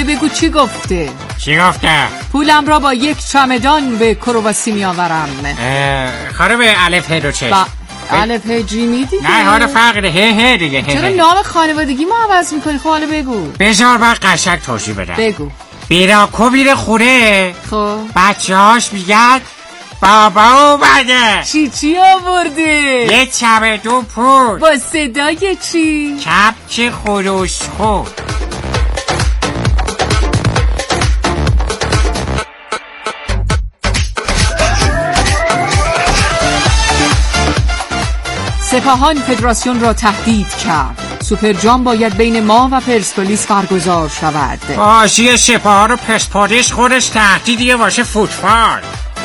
گفته بگو چی گفته. چی گفته؟ پولم را با یک چمدان به کرواسی میآورم. خانم الف ه دو چشم. الف ه جیمی دیگه. نه حالا فرق ه دیگه. چرا نام خانوادگی ما عوض میکنی؟ خب حالا بگو. بذار من قشنگ توضیح بدم. بگو. بیراکو میره خونه. خب بچه هاش میگن بابا اومده. چی آورده؟ یه چمدون پول. با صدای چی؟ کپچ خروشخو. سپاهان فدراسیون را تهدید کرد. سوپر جام باید بین ما و پرسپولیس برگزار شود. بازی سپاهان و پرسپولیس خودش تهدیدیه واسه فوتبال.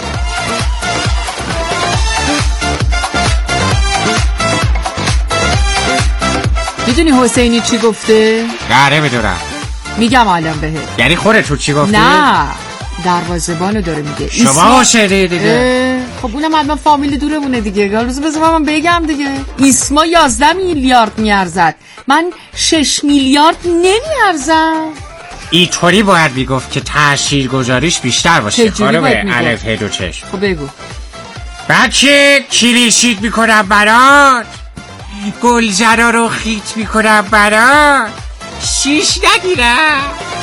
میدونی حسینی چی گفته؟ نه میدونم. میگم الان بهت. یعنی خودت چی گفتی؟ نه دروازه‌بانو داره میگه. شما حسینی دیگه. خب اونم حتما فامیل دورمونه دیگه. روز بذار من بگم دیگه. ایسما 11 میلیارد میارزد. من 6 میلیارد نمیارزم. اینطوری باید میگفت که تاثیرگذاریش بیشتر باشه. خانم الف ه دو چشم. خب بگو. بچه کلیشیت میکنم برات. گلزرا رو خیت میکنم برات. شیش نگیرم.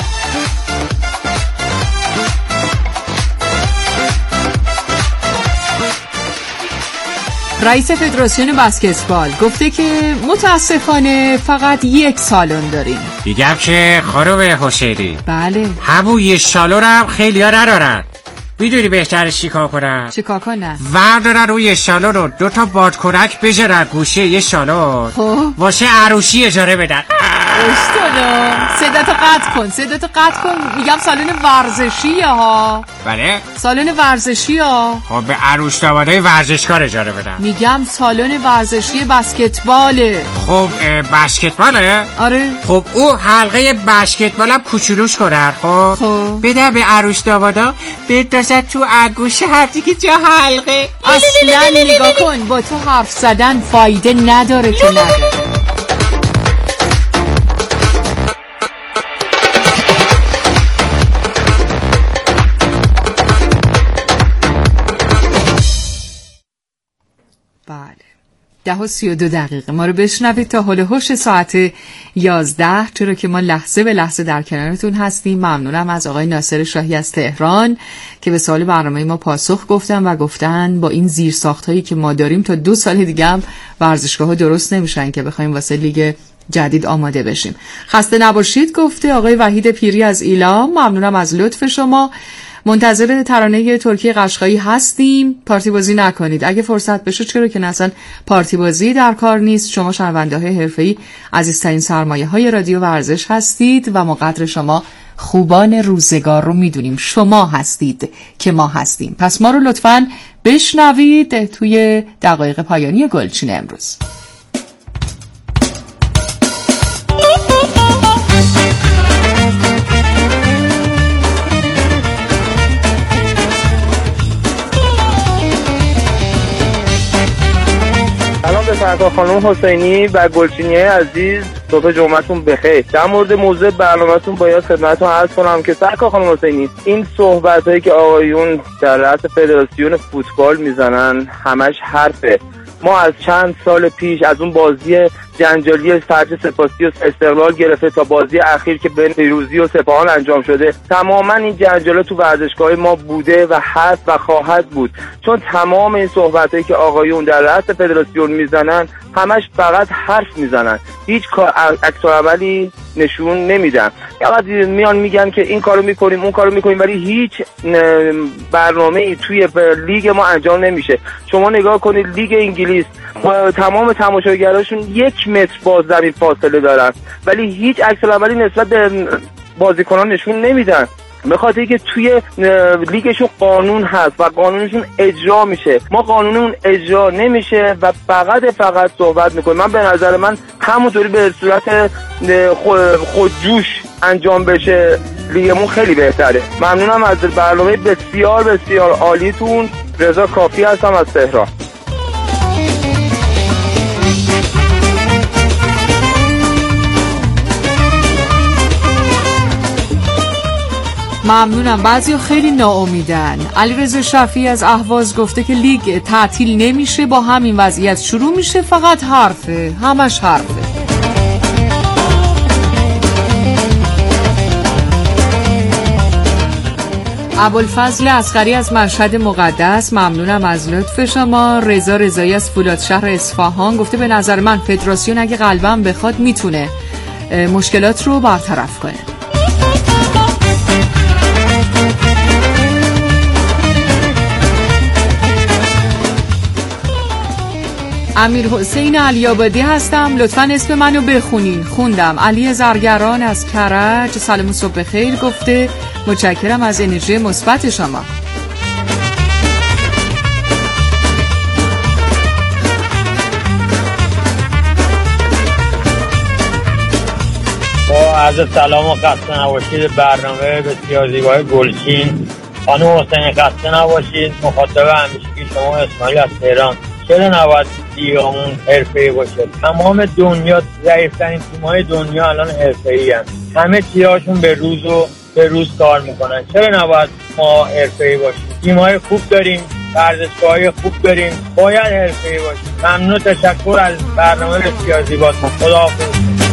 رئیس فدراسیون بسکتبال گفته که متاسفانه فقط یک سالن داریم. میگم که خانم حسینی. بله. همون یه سالن هم خیلی ها ندارن. میدونی بهتره چیکار کنن؟ چیکار کنن؟ وردارن روی یه سالن رو 2 تا بادکنک بذارن گوشه یه سالن واسه عروسی اجاره بدن. صداتو قطع کن. میگم سالن ورزشیه ها. بله؟ سالن ورزشی ها. خب به عروس دامادای ورزشکار اجاره بدن. میگم سالن ورزشی بسکتباله. خب بسکتباله؟ آره. خب او حلقه بسکتبالم کوچولوش کنن. خب بده به عروس دامادا بندازن تو انگوش هم دیگه جا حلقه. اصلا نگاه کن با تو حرف زدن فایده نداره که نداره. بله 10:32 ما رو بشنوید تا حال هوش ساعت 11. چرا که ما لحظه به لحظه در کنارتون هستیم. ممنونم از آقای ناصر شاهی از تهران که به سوال برنامه ما پاسخ گفتن با این زیرساخت‌هایی که ما داریم تا 2 سال دیگه هم ورزشگاه‌ها درست نمیشن که بخوایم واسه لیگ جدید آماده بشیم. خسته نباشید گفته آقای وحید پیری از ایلام. ممنونم از لطف شما. منتظر ترانه ترکی قشقایی هستیم. پارتی بازی نکنید اگه فرصت بشه. چرا که اصلا پارتی بازی در کار نیست. شما شنونده‌های حرفه‌ای عزیزترین سرمایه‌های رادیو ورزش هستید و ما قدر شما خوبان روزگار رو میدونیم. شما هستید که ما هستیم. پس ما رو لطفاً بشنوید توی دقایق پایانی گلچین امروز. سلام به سرکار خانم حسینی و گلچینی عزیز. صبح جمعتون بخیر. در مورد موضوع برنامه‌تون باید خدمتتون عرض کنم که سرکار خانم حسینی این صحبتایی که آقایون در رأس فدراسیون فوتبال میزنن همش حرفه. ما از چند سال پیش از اون بازی جنجالی فرج سپاسی و استقلال گرفته تا بازی اخیر که بین پیروزی و سپاهان انجام شده، تماما این جنجالات تو ورزشگاه ما بوده و هست و خواهد بود. چون تمام این صحبتایی که آقایون در رأس فدراسیون میزنن همش فقط حرف میزنن، هیچ عکس عملی نشون نمیدن. فقط میان میگن که این کارو میکنیم اون کارو میکنیم ولی هیچ برنامه‌ای توی لیگ ما انجام نمیشه. شما نگاه کنید لیگ انگلیس تمام تماشاگراشون 1 متر باز زمین فاصله دارن ولی هیچ عکس عملی نسبت به بازیکنان نشون نمیدن. به خاطر اینکه توی لیگشون قانون هست و قانونشون اجرا میشه. ما قانونمون اجرا نمیشه و فقط صحبت میکنیم. من به نظر من همونطوری به صورت خودجوش انجام بشه لیگمون خیلی بهتره. ممنونم از برنامه بسیار بسیار عالیتون. رضا کافی هستم از تهران. ممنونم. بعضی خیلی ناامیدن. علیرضا شفیعی از اهواز گفته که لیگ تعطیل نمیشه، با همین وضعیت شروع میشه، فقط حرفه، همش حرفه. ابوالفضل اصغری از مشهد مقدس، ممنونم از لطف شما. رضا رضایی از فولادشهر اصفهان گفته به نظر من فدراسیون اگه قلبم بخواد میتونه مشکلات رو برطرف کنه. امیر حسین علی‌آبادی هستم، لطفاً اسم منو بخونین. خوندم. علی زرگران از کرج سلام و صبح بخیر گفته متشکرم از انرژی مثبت شما. با عرض سلام و خسته نباشید. برنامه بسیار زیبای گلچین. خانم حسین خسته نباشید. مخاطب همیشگی شما اسماعیل از تهران. چرا نباید لیگامون حرفه‌ای باشه؟ تمام دنیا ضعیف‌ترین تیم‌های دنیا الان حرفه‌ای هستن. همه تیم‌هاشون به روز کار میکنن. چرا نباید ما حرفه‌ای باشیم؟ تیم‌های خوب داریم، ورزشگاه‌های خوب داریم، باید حرفه‌ای باشیم. ممنون، تشکر از برنامه بسیار زیباتون. خداحافظ.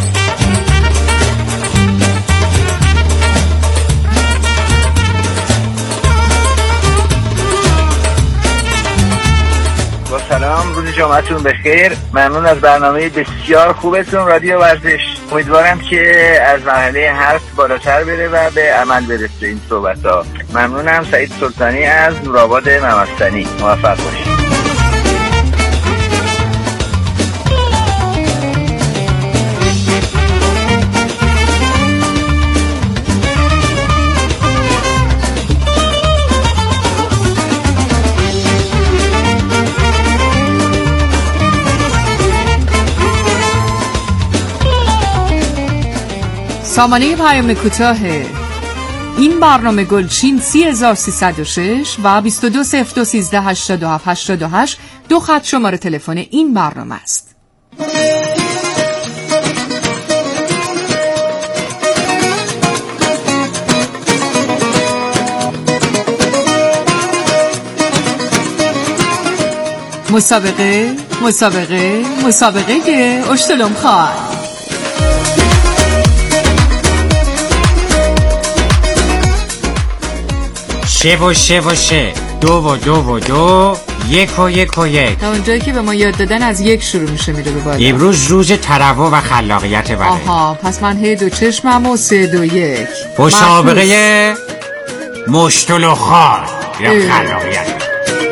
سلام، روز جمعتون بخیر. ممنون از برنامه بسیار خوبتون رادیو ورزش. امیدوارم که از مرحله حرف بالاتر بره و به عمل برسه این صحبت‌ها. ممنونم. سعید سلطانی از نورآباد ممستنی. موفق باشید. سامانه پیام کوتاه این برنامه گلچین 30306 و 2202138788 دو خط شماره تلفن این برنامه است. مسابقه اشتلم خواهد. شه 2 1 و 1 تا اونجایی که به ما یاد دادن از 1 شروع میشه میره به بالا. امروز روز تنوع و خلاقیت بله. آها، پس من هی 2 چشمم و 3 2 1 مسابقه مشتل و خار یا خلاقیت.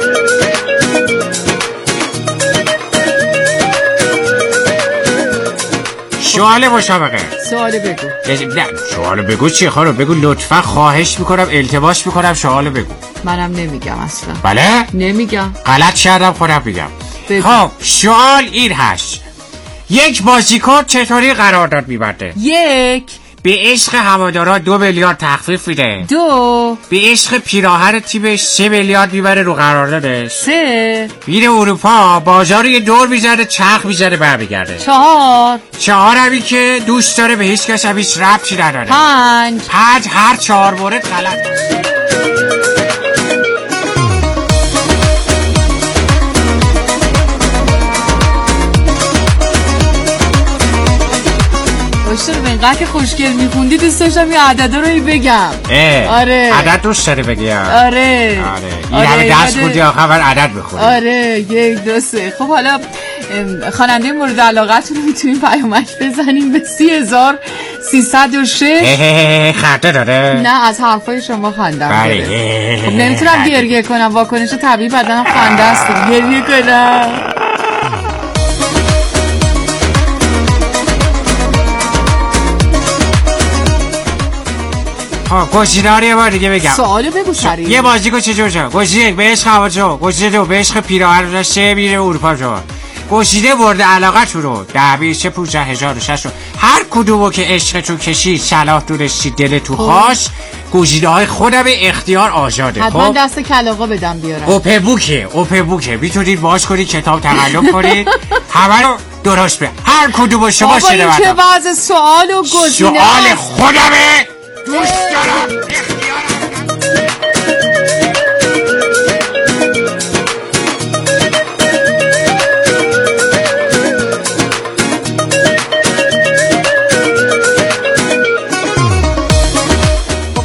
سوال بگو. نه سوال بگو چیه خانم؟ بگو لطفا، خواهش میکنم، التماس میکنم، سوال بگو. منم نمیگم اصلا. بله؟ نمیگم. غلط کردم، خودم میگم. خب سوال این هست، یک بازیکن چطوری قرارداد میبنده؟ 1 به عشق هوادارا 2 میلیارد تخفیف میده. 2 به عشق پیراهن تیمش 3 میلیارد میبره رو قراردادش. 3 میره اروپا، بازار یه دور میزنه، چرخ میزنه، برمیگرده. 4 همی که دوست داره، به هیچ کس هم هیچ ربطی نداره. 5 هر 4 مورد غلط. باشه، اینقدر که خوشگل میخوندی دوست داشتم یه عددا رو بگم. آره عدد دوست داری بگی؟ آره این همه دست بودی آخه من عدد بخونی. آره 1 2 3. خب حالا خواننده مورد علاقتون رو میتونیم پیامک بزنیم به 30306. خنده داره؟ نه، از حرفای شما خندم داره. خب نمیتونم گریه کنم، واکنش طبیعی بدنم خنده است. گریه کنم. گزینه‌ها رو یه بار دیگه بگم. سوالو بگو سریع. یه بازیکن چجور شد؟ گزینه به عشق هوادارا، گزینه 2 به عشق پیراهن، 3 میره اروپا شد. گزینه مورد علاقتون رو 10 20 15 1060 هر کدومو که عشقتون کشید، صلاح دونستی، دلتون خواست، گزینه‌های خودم اختیار آزاده. حتما دست کلاغا بدم بیارم. اوپن بوکه میتونید باز کنید، کتاب تقلب کنید، همه رو درست به هر کدومو شما شده. بابا این چه وضع سوال و گزینه؟ سوال خودمه، دوست دارم اختیارم.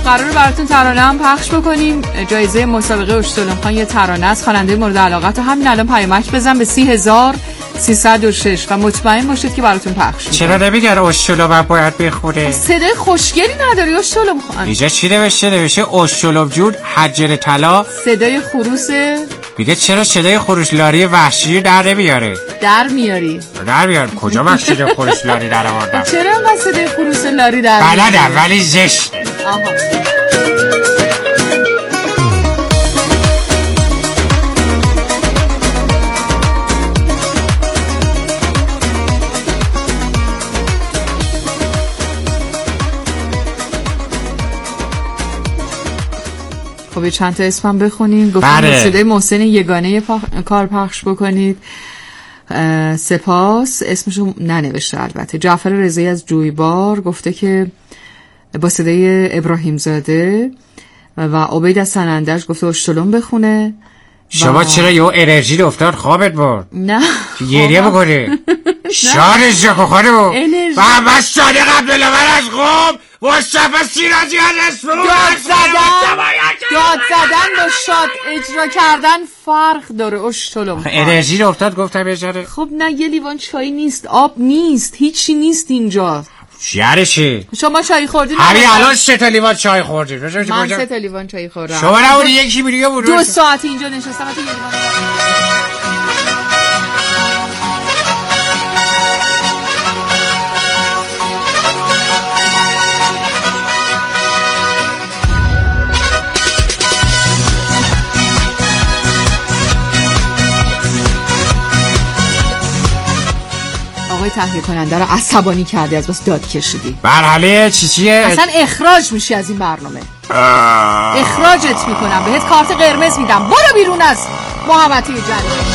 قراره براتون ترانه هم پخش بکنیم. جایزه مسابقه اشتولم خان یه ترانه است. خواننده مورد علاقت رو همین الان پیامک بزن به 30306 و مطمئن باشید که براتون پخش میشه. چرا نمیگن اشتولم باید بخوره؟ صدای خوشگلی نداری اشتولم خان. اینجا چی نوشته اشتولم جون حجر طلا. صدای خروس میگه چرا صدای خروس لاری وحشی در نمیاره؟ در میاری. در میار کجا من صدای خروس لاری در آوردم؟ چرا من صدای خروس لاری در میاری؟ بلدم ولی زشت. آها. خب چند تا اسمم بخونیم. گفتم صدای محسن یگانه کار پخش بکنید. سپاس. اسمشو ننوشته البته. جعفر رضایی از جویبار گفته که با صدای ابراهیم زاده و عبید از سنندج گفته اشتولم بخونه. شما چرا یه انرژی افتاد خوابت برد؟ نه گریه بکنه. شارش جاکو خانه و من صادق عبدالله از خواب مصطفی سیراجی از اسمون داد زدن با شاد اجرا کردن فرق داره اشتولم. انرژی رو افتاد گفتم بجاره. خب نه یه لیوان چای نیست، آب نیست، هیچی نیست اینجا. یاره چی؟ شما چای خوردین؟ همین الان 3 تا لیوان چای خوردیم. من 3 تا لیوان چای خوردم. شما نبودی یکی دیگه بود. 2 ساعت اینجا نشستم تا یه لیوان. آقای تهیه کننده رو عصبانی کردی، از بس داد کشیدی. مرحله چیه؟ اصلا اخراج میشی از این برنامه. اخراجت میکنم، بهت کارت قرمز میدم، برو بیرون از محوطه جریمه.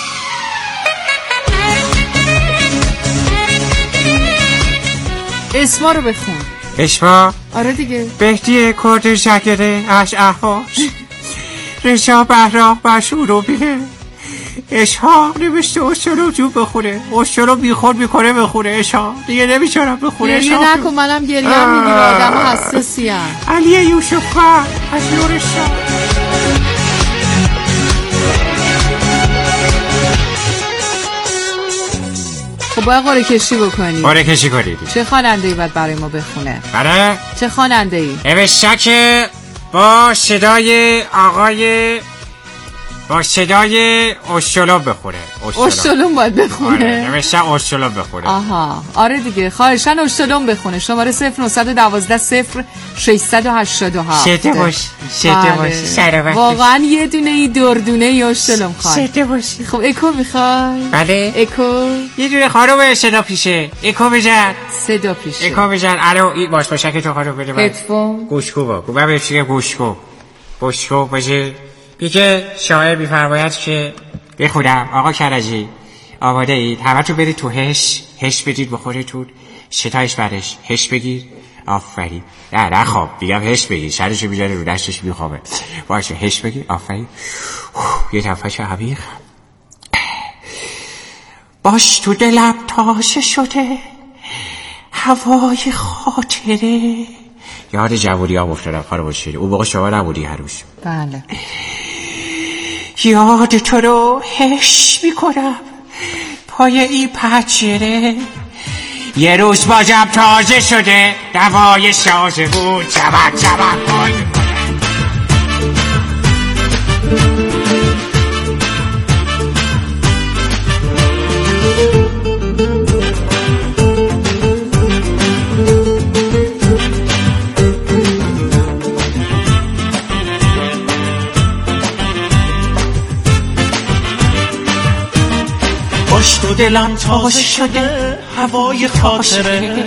اسما رو بخون. اسما؟ آره دیگه. بهتی کرد شکره اش احواش رشا بهرام بشورو بیه اشحاق نوشته اشتولم جون بخونه. اشتولم بیخور میکنه بخونه. اشحاق دیگه نمیچارم بخونه. گریه نکن، منم گریه میگیره. آدم حساسی ام. علی یوسف خان از نور شاه. خب باید قرعه کشی بکنی. قرعه کشی کنید. چه خواننده‌ای باید برای ما بخونه؟ برای چه خواننده‌ای؟ نوشته که با صدای آقای با صدای اشتولم بخوره. اشتولم باید بخونه. آره نوشته اشتولم بخوره. آها آره دیگه، خواهشاً اشتولم بخونه. شماره 0912 0687. شده باش سلامت. واقعا یه دونه ای دردونه ای اشتولم خواهد. شده باشی. خب اکو میخوای؟ بله اکو. یه دونه خانومه صدا پیشه. اکو بزن. صدا پیشه. اکو بزن. الو این باش باشک تو خانوم بده من. هدفون. گوشکو با. من بهش میگم گوشکو. گوشکو باشه. بیگه شاعر میفرماید که بخونم آقا کرجی آماده اید؟ همه تو برید تو هش بدید بخورتون شتایش برش هش بگیر. آفرین. نه خواب بیگم هش بگیر شرشو بیجاره رو دستش میخوابه. باشه هش بگیر. آفرین. یه تنفس عمیق. باش تو دلم تاشه شده هوای خاطره. یاد جوونی ها افتادم خانم باشید. اون موقع شما نبودی هنوز. بله. یاد تو رو حش میکنم پای این پنجره. یه روز باجم تازه شده دوای شازه بود جبک پای باش تو دلم تازه شده هوای خاطره.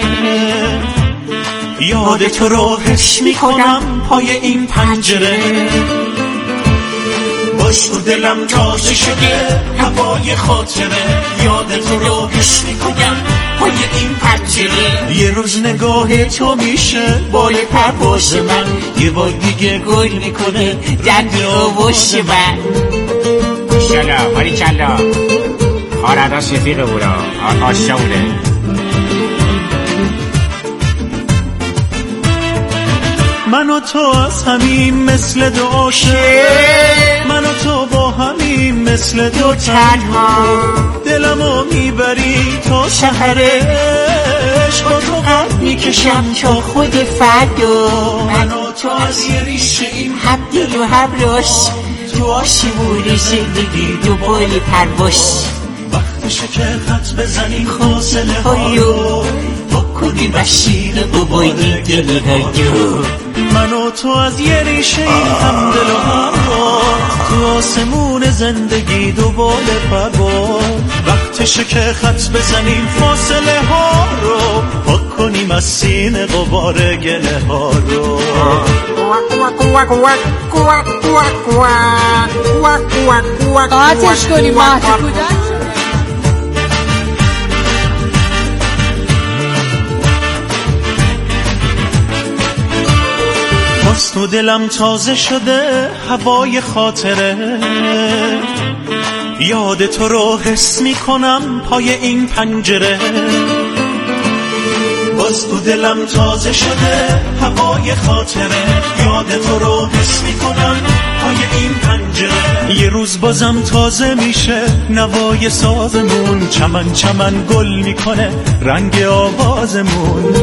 یاد تو رو حس میکنم پای این پنجره. باش تو دلم تازه شده هوای خاطره. یاد تو رو حس میکنم پای این پنجره. یه روز نگاه تو میشه با یه پرواز من. یه بار دیگه گل میکنه در آغوش من. شلا باری کلا آردا شفیق بودا آشا بوده. من و تو از همین مثل دو عاشق، من و تو با همین مثل دو تنها، دلمو میبری تا سحرش، با تو قد میکشم تا خود فردا. من و تو از یه ریشه این حبدی و حبراش، تو آسمون زندگی دوباره پرواز. وقتشه که خط بزنیم فاصله ها رو، بکنیم مسیر قبای دل هایو. من و تو از یه ریشه هم دل و همراه، تو آسمون زندگی دوباره پرواز. وقتشه که خط بزنیم فاصله ها رو، بکنیم از سینه غبار گله ها رو. قاطش کنیم مهد کودک. باز تو دلم تازه شده هوای خاطره، یاد تو رو حس میکنم پای این پنجره. باز تو دلم تازه شده هوای خاطره، یاد تو رو حس میکنم پای این پنجره. یه روز بازم تازه میشه نوای سازمون، چمن چمن گل میکنه رنگ آوازمون.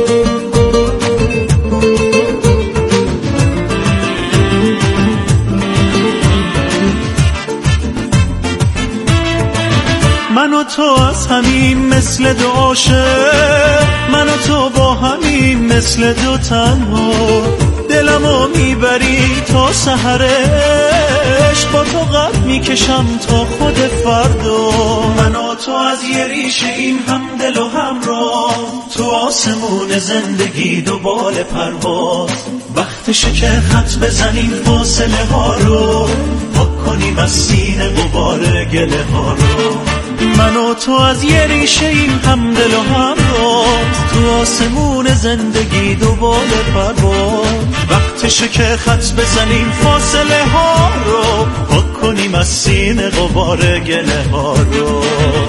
من و تو از همین مثل دو عاشق، من و تو با همین مثل دو تنها، دلمو میبری تا سحرش، با تو قد میکشم تا خود فردا. من و تو از یه ریشه این هم دل و همراه، تو آسمون زندگی دوباره پرواز. وقتشه که خط بزنیم فاصله ها رو، بکنیم از سینه غبار گله ها رو. من و تو از یه ریشه این هم دل و همراه، تو آسمون زندگی دوباره پرواز. وقتشه که خط بزنیم فاصله ها رو، بکنیم از سینه غبار گله ها رو.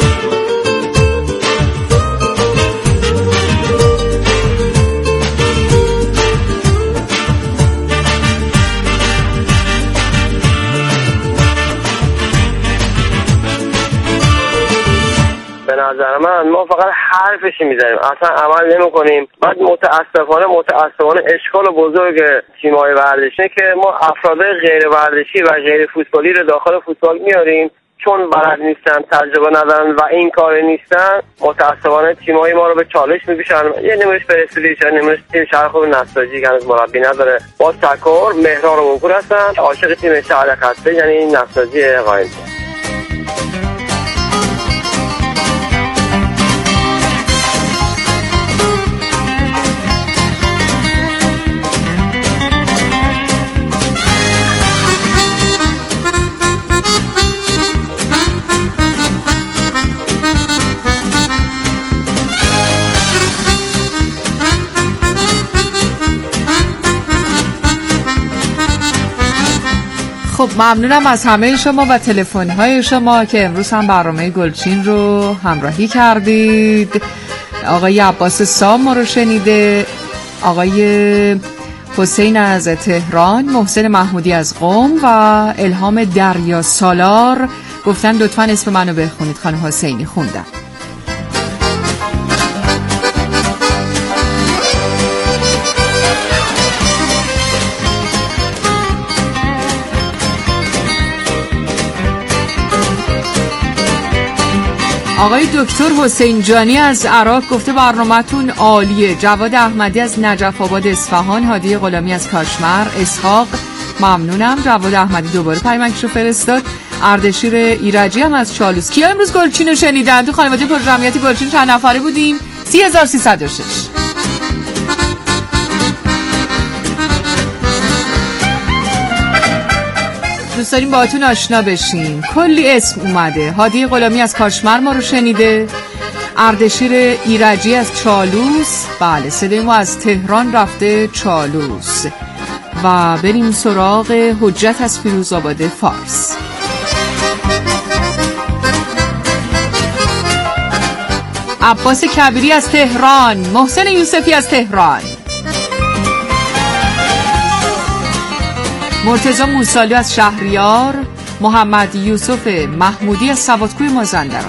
به نظر من ما فقط حرفشی میزنیم، اصلا عمل نمی کنیم. بعد متاسفانه اشکال بزرگ تیم‌های ورزشی که ما افراد غیر ورزشی و غیر فوتبالی رو داخل فوتبال میاریم، چون بلد نیستن، تجربه ندارن و این کار نیستن. متاسفانه تیم‌های ما رو به چالش می‌کشن. یه نمونهش پرسپولیس، یه نمونهش تیم شهر خوب نساجی که هنوز مربی نداره. با تکر مهران و منکور هستن، عاشق تیم شهر خسته یعنی نساجی قائم. خب ممنونم از همه شما و تلفن‌های شما که امروز هم برنامه گلچین رو همراهی کردید. آقای عباس سام ما رو شنیده، آقای حسین از تهران، محسن محمودی از قم و الهام دریا سالار گفتن لطفاً اسم منو بخونید. خانم حسینی خوندم. آقای دکتر حسین جانی از عراق گفته برنامه‌تون عالیه. جواد احمدی از نجف آباد اصفهان، هادی غلامی از کاشمر، اسحاق ممنونم. جواد احمدی دوباره پیامکشو فرستاد. اردشیر ایرجی هم از چالوس. کیا امروز گلچین رو شنیدن؟ تو خانواده پرجمعیتی گلچین چند نفره بودیم؟ 30306. دوست داریم باهاتون آشنا بشیم. کلی اسم اومده. هادی غلامی از کاشمر ما رو شنیده، اردشیر ایرجی از چالوس، بله صدای ما از تهران رفته چالوس. و بریم سراغ حجت از فیروزآباد فارس. عباس کبیری از تهران، محسن یوسفی از تهران. مرتضی موسالی از شهریار، محمد یوسف محمودی از سوادکوی مازندران.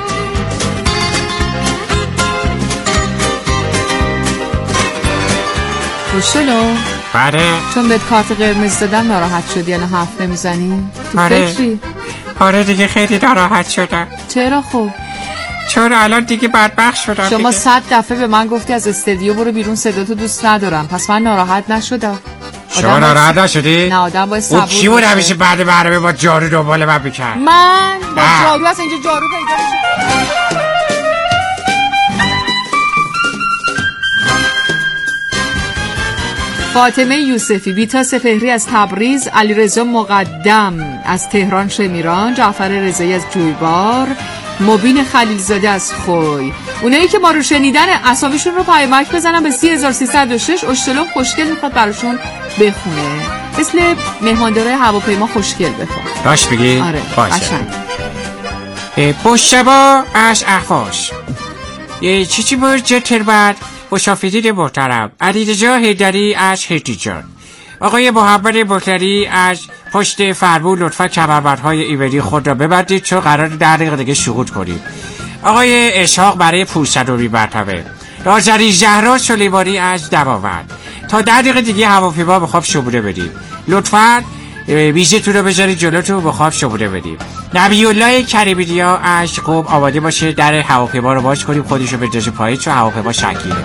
خوشلو بله. چون بهت کارت قرمز دادم ناراحت شدی الان حرف نمیزنی؟ تو آره. فکری؟ آره دیگه خیلی ناراحت شدم. چرا خب؟ چون الان دیگه بدبخت شدم. شما دیگه 100 دفعه به من گفتی از استودیو برو بیرون، صداتو دوست ندارم، پس من ناراحت نشدم. شما ناراحت نشدی؟ نه آدم باید صبور اون کی بود همیشه بعد برنامه با جارو دنبال من میکرد؟ من با جارو از اینجا جارو پیدا میشه. فاطمه یوسفی، بیتا سپهری از تبریز، علیرضا مقدم از تهران شمیران، جعفر رضایی از جویبار، مبین خلیلزاده از خوی. اونایی که ما رو شنیدن اسامیشون رو پیامک بزنن به 3306. اشتلون خوشگل میخواد براشون بخونه، مثل مهماندارای هواپیما خوشگل بخون. راست بگی؟ آره قشنگ. پشتبا از احواش چیچی برجه تربت مشافیدین محترم، علیرضا حیدری از هیتیجان، آقای محمد بکری از پشت فرمون لطفا کمربندهای ایمنی خود را ببندید چون قرار 10 دقیقه دیگه سقوط کنیم. آقای اسحاق برای 500 مرتبه، نازنین زهرا سلیمانی از دماوند، تا 10 دقیقه دیگه هواپیما به خواب شماره بدیم. لطفا ویزتون رو بذارید جلوتون، به خواب شماره بدیم. نبی الله کریمی‌نیا از قم آماده باشه در هواپیما رو باز کنیم، خودش رو بندازه پایین چون هواپیما شکیله.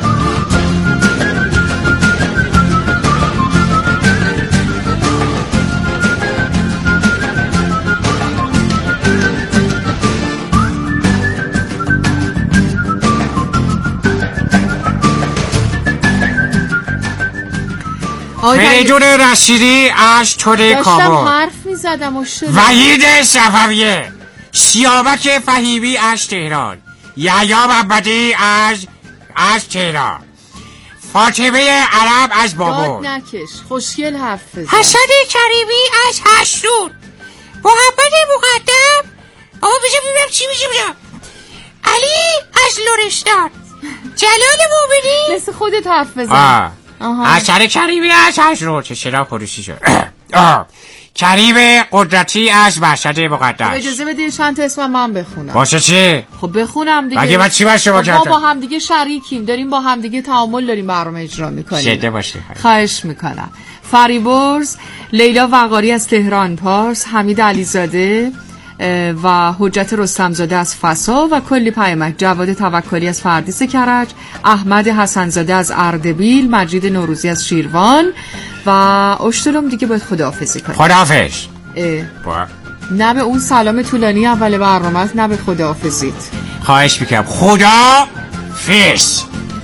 فریدون رشیدی از توره کابل، داشتم حرف میزدم و شد. وحید صفویه، سیامک فهیمی از تهران، یحیی محمدی از تهران، فاطمه عرب از بابل. داد نکش، خوشگل حرف بزن. حسن کریمی از هشتون، محمد مقدم، آقا بذار ببینم چی میشه بودم، علی از لرستان، جلال مومنی. مثل خودت حرف بزن. حسن کریمی از هشتون، چه شراب خروشی شد. کریم قدرتی از مشهد مقدس. اجازه بده چند تا اسم من بخونم. باشه چی؟ خب بخونم دیگه. مگه من چی باید شما کردم؟ ما با هم دیگه شریکیم، داریم با هم دیگه تعامل داریم برنامه اجرا میکنیم. شده باشه. خواهش میکنم. فریبرز، لیلا وقاری از تهران پارس، حمید علیزاده و حجت رستمزاده از فسا و کلی پیامک. جواد توکلی از فردیس کرج، احمد حسنزاده از اردبیل، مجید نوروزی از شیروان و اشترم دیگه باید خداحافظی کنیم. خداحافظ. نه به اون سلام طولانی اول برنامه، نه به خداحافظیت. خواهش میکنم. خداحافظ.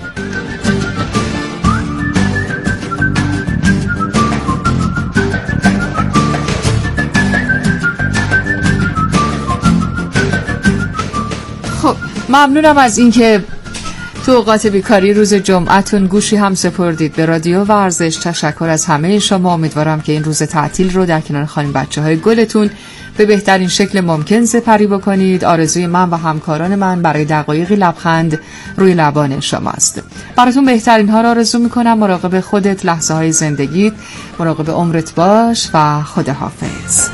خب ممنونم از اینکه تو اوقات بیکاری روز جمعتون گوشی هم سپردید به رادیو ورزش. تشکر از همه شما. امیدوارم که این روز تعطیل رو در کنار خانم بچه‌های گلتون به بهترین شکل ممکن سپری بکنید. آرزوی من و همکاران من برای دقایقی لبخند روی لبان شماست. براتون بهترین ها رو آرزو میکنم. مراقب خودت، لحظه های زندگیت، مراقب عمرت باش و خداحافظ.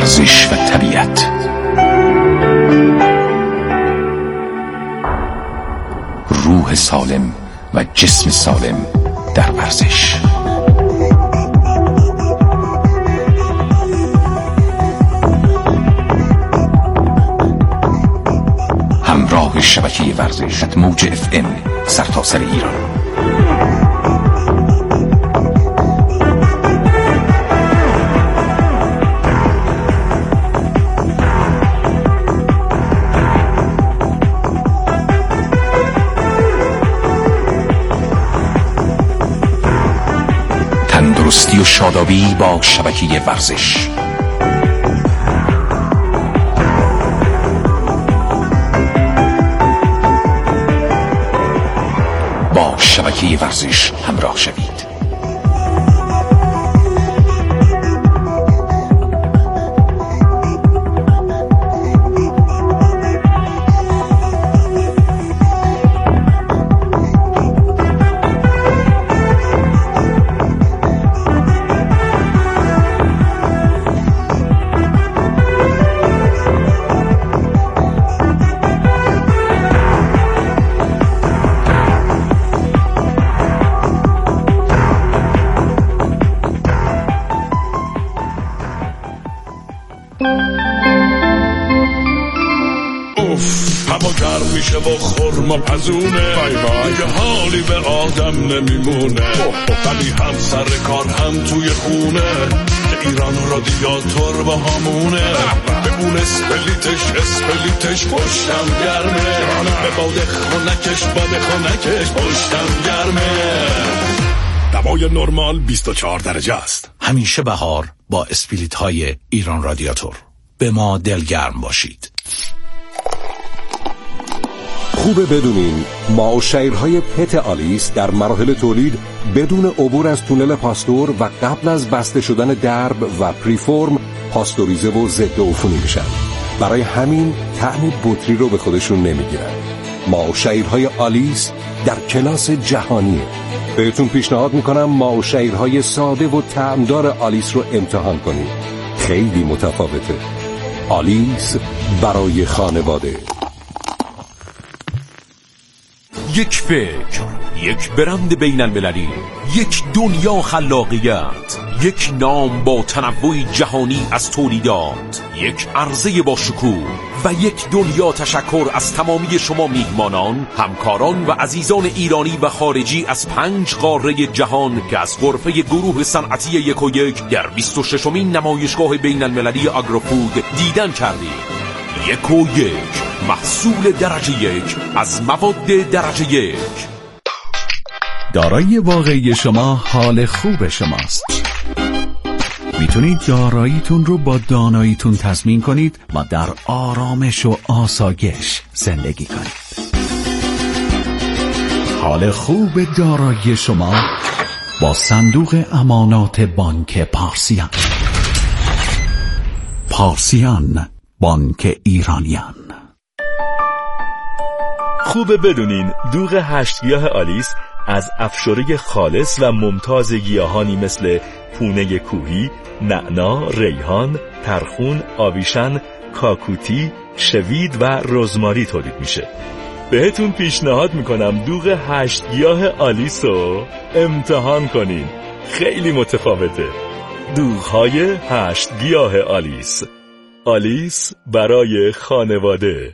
ورزش و طبیعت. روح سالم و جسم سالم در ورزش. همراه شبکه ورزش موج FM سرتاسر ایران. تندرستی و شادابی با شبکه ورزش. با شبکه ورزش همراه شوید. میشه با خورما پزونه دیگه حالی به آدم نمیمونه ولی هم سر کار هم توی خونه که ایران رادیاتور با همونه به اون اسپلیتش پشتم گرمه به باد خونکش پشتم گرمه دوای نرمال 24 درجه است. همیشه بهار با اسپلیت های ایران رادیاتور. به ما دلگرم باشید. خوبه بدونین معاشرهای پت آلیس در مراحل تولید بدون عبور از تونل پاستور و قبل از بسته شدن درب و پریفورم پاستوریزه و ضد عفونی میشن. برای همین طعم بطری رو به خودشون نمیگیرن. معاشرهای آلیس در کلاس جهانیه. بهتون پیشنهاد میکنم معاشرهای ساده و طعمدار آلیس رو امتحان کنید. خیلی متفاوته. آلیس برای خانواده. یک فکر، یک برند بین المللی، یک دنیا خلاقیت، یک نام با تنوع جهانی از تولیدات، یک عرضه با شکوه و یک دنیا تشکر از تمامی شما میهمانان، همکاران و عزیزان ایرانی و خارجی از 5 قاره جهان که از غرفه گروه صنعتی 1&1 در 26مین نمایشگاه بین المللی آگروفود دیدن کردید. 1&1 محصول درجه 1 از مواد درجه 1. دارایی واقعی شما حال خوب شماست. میتونید داراییتون رو با داناییتون تضمین کنید و در آرامش و آسایش زندگی کنید. حال خوب دارایی شما با صندوق امانات بانک پارسیان. پارسیان، بانک ایرانیان. خوبه بدونین دوغ 8 گیاه آلیس از افشاره خالص و ممتاز گیاهانی مثل پونه کوهی، نعنا، ریحان، ترخون، آویشن، کاکوتی، شوید و رزماری تولید میشه. بهتون پیشنهاد میکنم دوغ 8 گیاه آلیس رو امتحان کنین. خیلی متفاوته. دوغ‌های 8 گیاه آلیس. آلیس برای خانواده.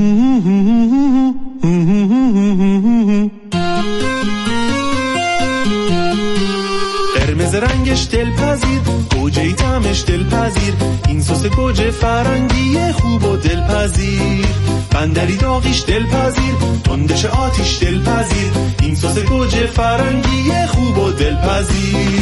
قرمز رنگش دلپذیر، گوجه طعمش دلپذیر، این سس گوجه فرنگی خوب و دلپذیر، بندری داغیش دلپذیر، تندش آتیش دلپذیر، این سس گوجه فرنگی خوب و دلپذیر.